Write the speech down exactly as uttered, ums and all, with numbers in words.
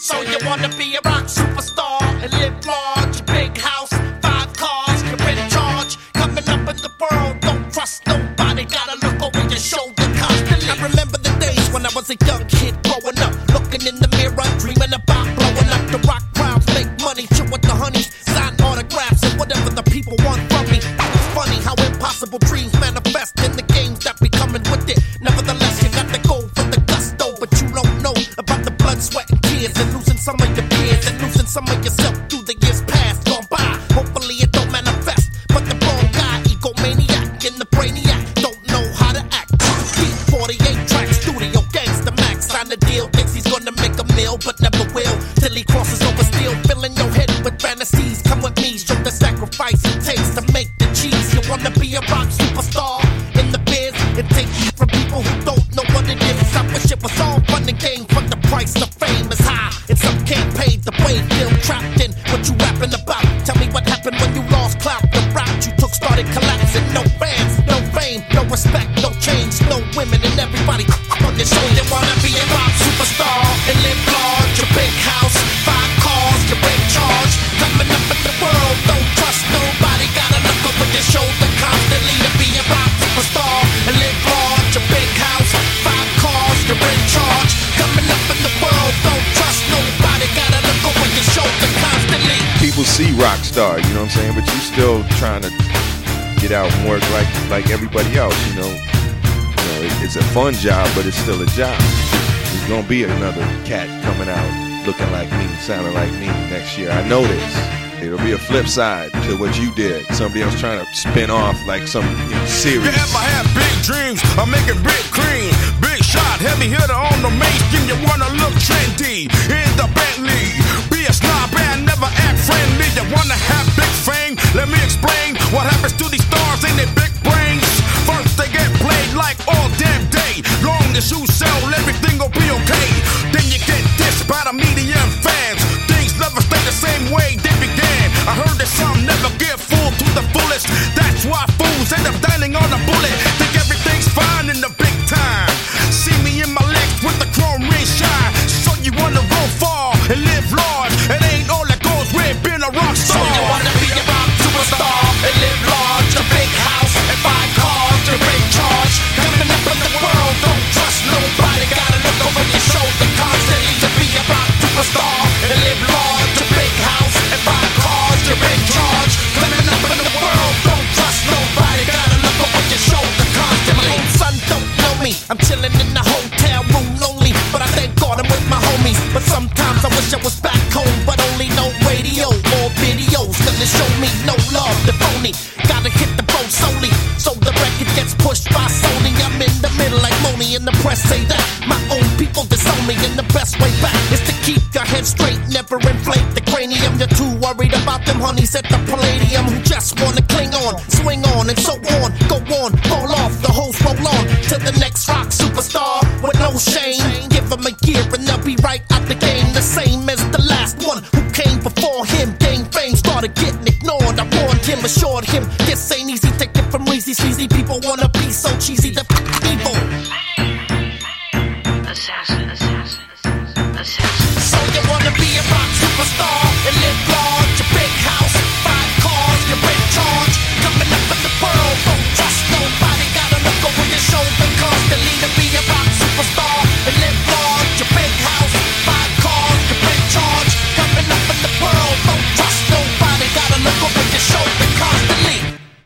So you wanna be a rock superstar and live large, big house, five cars, you're in charge. Coming up in the world, don't trust nobody, gotta look over your shoulder constantly. I remember the days when I was a young kid growing up, looking in the mirror, dreaming about blowing up. The rock crowds make money, chill with the honeys, sign autographs and whatever the people want from me. It's funny how impossible dreams manifest in the games that be coming with it. Nevertheless, you got to go for the gusto, but you don't know about the blood, sweat, and tears, and losing some of your peers, and losing some of yourself through the years past gone by. Hopefully it don't manifest, but the wrong guy, egomaniac, and the brainiac don't know how to act. Beat forty-eight track studio, gangsta max, sign the deal, thinks he's gonna make a meal, but never will, till he crosses over steel, filling your head with fantasies. Come with me, show the sacrifice it takes to make the cheese. You wanna be a rock superstar in the biz, and take it from people who don't know what it is. I wish it was all fun and games, but the price of fame is high, and some can't pay the way. Feel trapped in what you rapping about. Tell me what happened when you lost clout. The route you took started collapsing. No fans, no fame, no respect, no change, no women, and everybody on your show. You wanna be a rock superstar and live large, a big house, five cars, you're in charge. Coming up in the world, don't trust nobody, gotta look over your shoulder constantly. To be a rock superstar and live large, a big house, five cars, you're in charge. Coming up in the world, don't trust nobody, gotta look over your shoulder constantly. People see rock star, you know what I'm saying, but you still trying to get out and work like like everybody else, you know. You know, it, it's a fun job, but it's still a job. There's gonna be another cat coming out looking like me, sounding like me next year. I know this. It'll be a flip side to what you did. Somebody else trying to spin off like some, you know, series. You ever have big dreams of making big cream? Big shot, heavy hitter on the mainstream. You wanna look trendy in the Bentley. Be a snob and never act friendly. You wanna have big fame? Let me explain what happens to these stars in their big brains. First they get played like all damn day. Long as you sell, everything will be okay. Then you get dissed by the media and fans. Things never stay the same way they began. I heard that some never get fooled to the fullest. That's why fools end up dining on a bullet. Think everything's fine in the big time. See me in my legs with the chrome ring shine. So you wanna go far and live large. It ain't all that goes with being a rock star. So you wanna be a rock superstar and live large, a big house and five cars, you're in charge. Coming up in the world, don't trust nobody, gotta look over your shoulder constantly. To be a rock superstar and live large, a big house and five cars, you're in charge. Coming up in the world, don't trust nobody, gotta look over your shoulder constantly. My own son don't know me, I'm chilling in the hotel room lonely, but I thank God I'm with my homies. But sometimes I wish I was back home, but only no radio or videos gonna show me no love, the phony. Gotta hit the boat solely, so the record gets pushed by Sony. I'm in the middle like Moni, and the press say that my own people disown me, and the best way back is to keep your head straight, never inflate the cranium. You're too worried about them honeys at the Palladium who just wanna cling on, swing on, and so on. Go on, roll off, the hoes roll on to the next rock superstar with no shame. Give them a year and they'll be right out the game, the same as the last one who came before him. Gained fame, started getting ignored. I warned him, assured him this ain't easy. Take it from Reezy, sleazy people wanna be so cheesy. The evil